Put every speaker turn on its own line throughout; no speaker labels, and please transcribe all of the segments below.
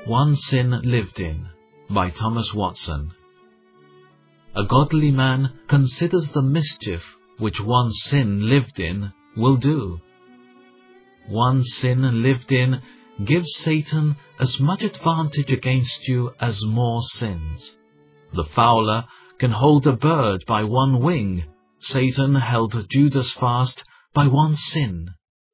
One Sin Lived In, by Thomas Watson. A godly man considers the mischief which one sin lived in will do. One sin lived in gives Satan as much advantage against you as more sins. The fowler can hold a bird by one wing. Satan held Judas fast by one sin.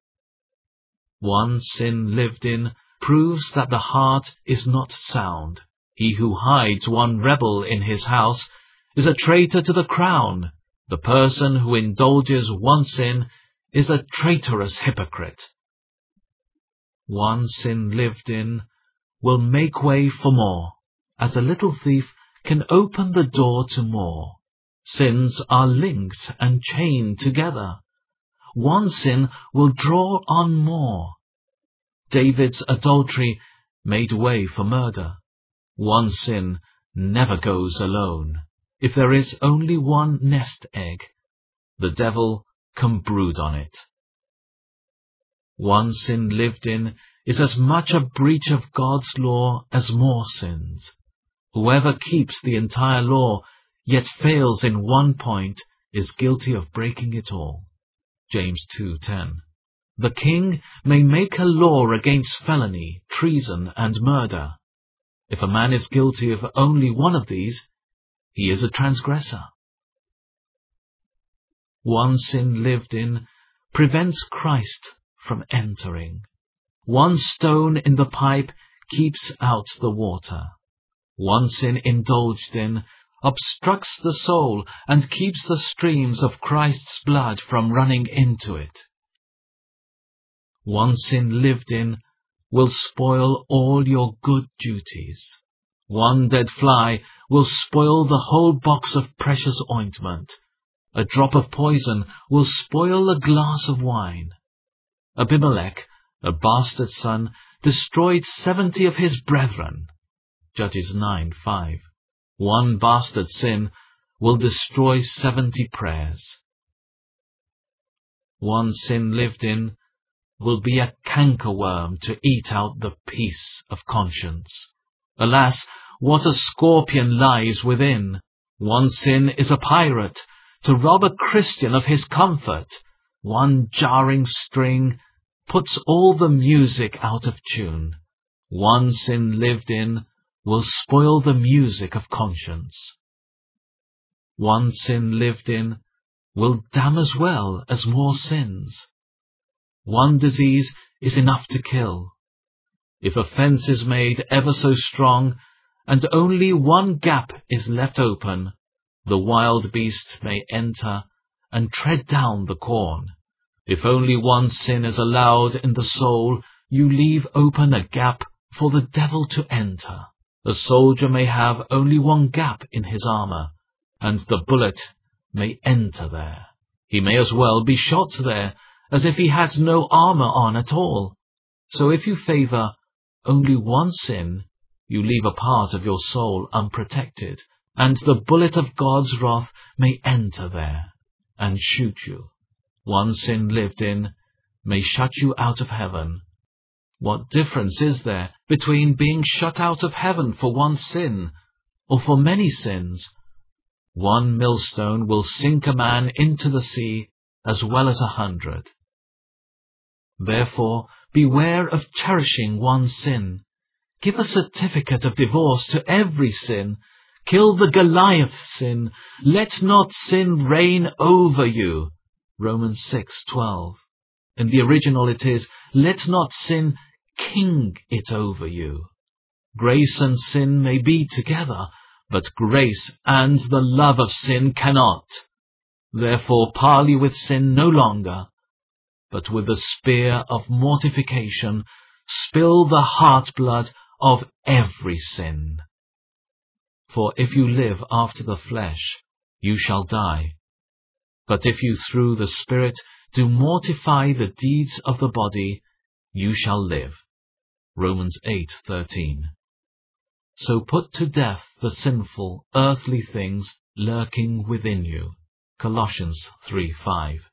One sin lived in proves that the heart is not sound. He who hides one rebel in his house is a traitor to the crown. The person who indulges one sin is a traitorous hypocrite. One sin lived in will make way for more, as a little thief can open the door to more. Sins are linked and chained together. One sin will draw on more. David's adultery made way for murder. One sin never goes alone. If there is only one nest egg, the devil can brood on it. One sin lived in is as much a breach of God's law as more sins. Whoever keeps the entire law, yet fails in one point, is guilty of breaking it all. James 2:10. The king may make a law against felony, treason, and murder. If a man is guilty of only one of these, he is a transgressor. One sin lived in prevents Christ from entering. One stone in the pipe keeps out the water. One sin indulged in obstructs the soul and keeps the streams of Christ's blood from running into it. One sin lived in will spoil all your good duties. One dead fly will spoil the whole box of precious ointment. A drop of poison will spoil a glass of wine. Abimelech, a bastard son, destroyed 70 of his brethren. Judges 9:5. One bastard sin will destroy 70 prayers. One sin lived in will be a cankerworm to eat out the peace of conscience. Alas, what a scorpion lies within! One sin is a pirate, to rob a Christian of his comfort. One jarring string puts all the music out of tune. One sin lived in will spoil the music of conscience. One sin lived in will damn as well as more sins. One disease is enough to kill. If a fence is made ever so strong, and only one gap is left open, the wild beast may enter and tread down the corn. If only one sin is allowed in the soul, you leave open a gap for the devil to enter. A soldier may have only one gap in his armor, and the bullet may enter there. He may as well be shot there as if he had no armor on at all. So if you favor only one sin, you leave a part of your soul unprotected, and the bullet of God's wrath may enter there and shoot you. One sin lived in may shut you out of heaven. What difference is there between being shut out of heaven for one sin or for many sins? One millstone will sink a man into the sea as well as 100. Therefore, beware of cherishing one sin. Give a certificate of divorce to every sin. Kill the Goliath sin. Let not sin reign over you. Romans 6:12. In the original it is, let not sin king it over you. Grace and sin may be together, but grace and the love of sin cannot. Therefore parley with sin no longer, but with the spear of mortification spill the heart-blood of every sin. For if you live after the flesh, you shall die. But if you through the Spirit do mortify the deeds of the body, you shall live. Romans 8:13. So put to death the sinful, earthly things lurking within you. Colossians 3:5.